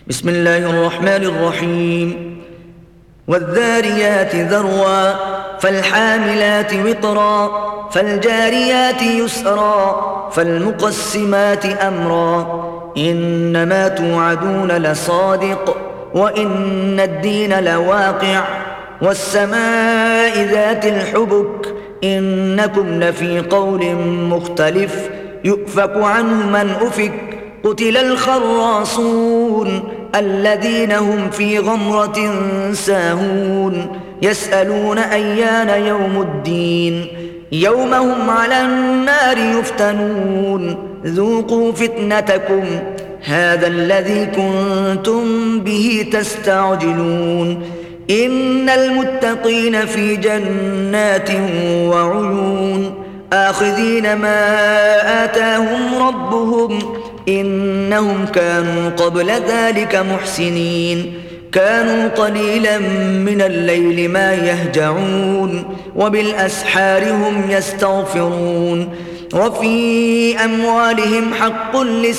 بسم الله الرحمن الرحيم والذاريات ذروا فالحاملات وقرا فالجاريات يسرا فالمقسمات أمرا إنما توعدون لصادق وإن الدين لواقع والسماء ذات الحبك إنكم لفي قول مختلف يؤفك عنه من أفك قتل الخراصون الذين هم في غمرة ساهون يسألون أيان يوم الدين يوم هم على النار يفتنون ذوقوا فتنتكم هذا الذي كنتم به تستعجلون إن المتقين في جنات وعيون آخذين ما آتاهم ربهم إنهم كانوا قبل ذلك محسنين كانوا قليلا من الليل ما يهجعون وبالأسحار هم يستغفرون وفي أموالهم حق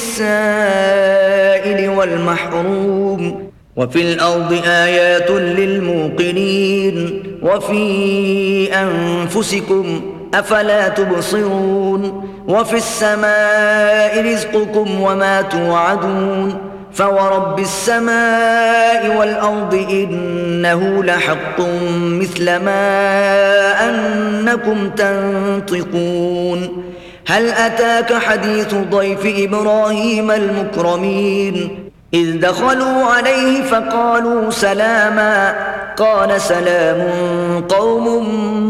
للسائل والمحروم وفي الأرض آيات للموقنين وفي أنفسكم أفلا تبصرون وفي السماء رزقكم وما توعدون فورب السماء والأرض إنه لحق مثل ما أنكم تنطقون هل أتاك حديث ضيف إبراهيم المكرمين إذ دخلوا عليه فقالوا سلاما قال سلام قوم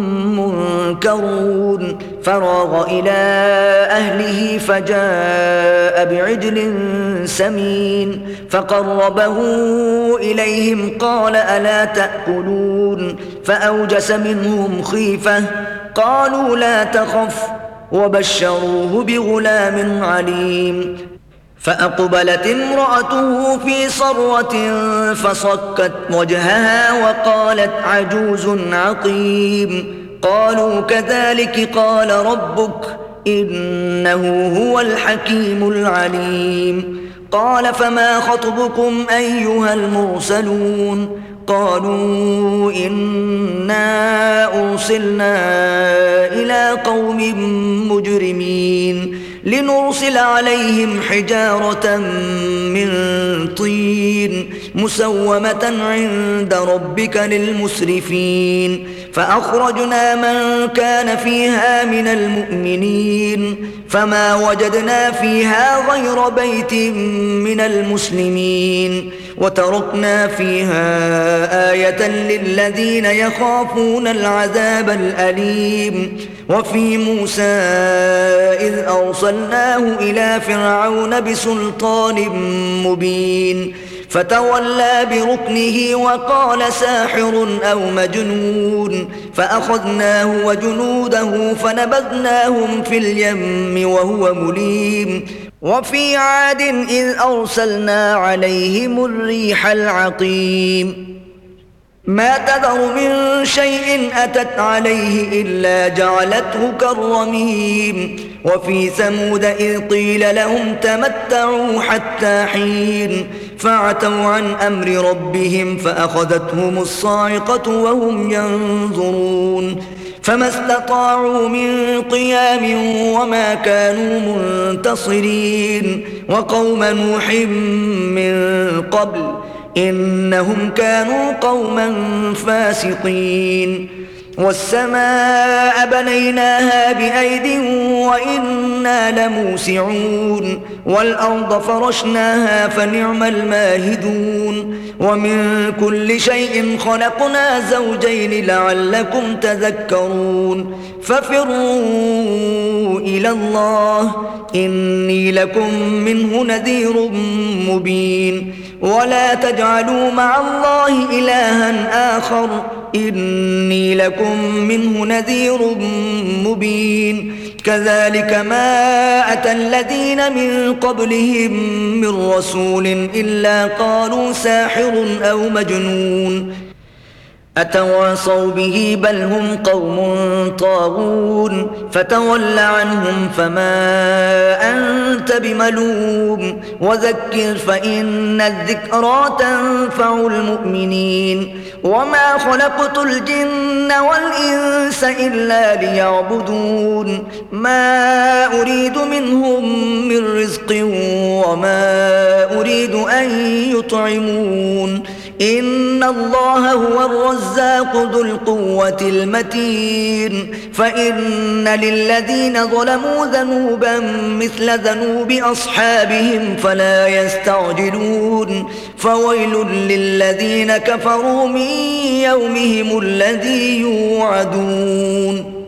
منكرون فراغ إلى أهله فجاء بعجل سمين فقربه إليهم قال ألا تأكلون فأوجس منهم خيفة قالوا لا تخف وبشروه بغلام عليم فأقبلت امرأته في صرة فصكت وجهها وقالت عجوز عقيم قالوا كذلك قال ربك إنه هو الحكيم العليم قال فما خطبكم أيها المرسلون قالوا إنا أرسلنا إلى قوم مجرمين لنرسل عليهم حجارة من طين مسومة عند ربك للمسرفين فأخرجنا من كان فيها من المؤمنين فما وجدنا فيها غير بيت من المسلمين وتركنا فيها آية للذين يخافون العذاب الأليم وفي موسى إذ أرسلناه إلى فرعون بسلطان مبين فتولى بركنه وقال ساحر أو مجنون فأخذناه وجنوده فنبذناهم في اليم وهو مليم وفي عاد إذ أرسلنا عليهم الريح العقيم ما تذر من شيء أتت عليه إلا جعلته كالرميم وفي ثمود إذ قيل لهم تمتعوا حتى حين فعتوا عن أمر ربهم فأخذتهم الصاعقة وهم ينظرون فما استطاعوا من قيام وما كانوا منتصرين وقوم نوح من قبل إنهم كانوا قوما فاسقين والسماء بنيناها بأيد وإنا لموسعون والأرض فرشناها فنعم الماهدون ومن كل شيء خلقنا زوجين لعلكم تذكرون ففروا إلى الله إني لكم منه نذير مبين ولا تجعلوا مع الله إلها آخر إني لكم منه نذير مبين كذلك ما أتى الذين من قبلهم من رسول إلا قالوا ساحر أو مجنون أتواصوا به بل هم قوم طاغون فتول عنهم فما أنت بملوم وذكر فإن الذكرى تنفع المؤمنين وما خلقت الجن والإنس إلا ليعبدون ما أريد منهم من رزق وما أريد أن يطعمون إن الله هو الرزاق ذو القوة المتين فإن للذين ظلموا ذنوبا مثل ذنوب أصحابهم فلا يستعجلون فويل للذين كفروا من يومهم الذي يوعدون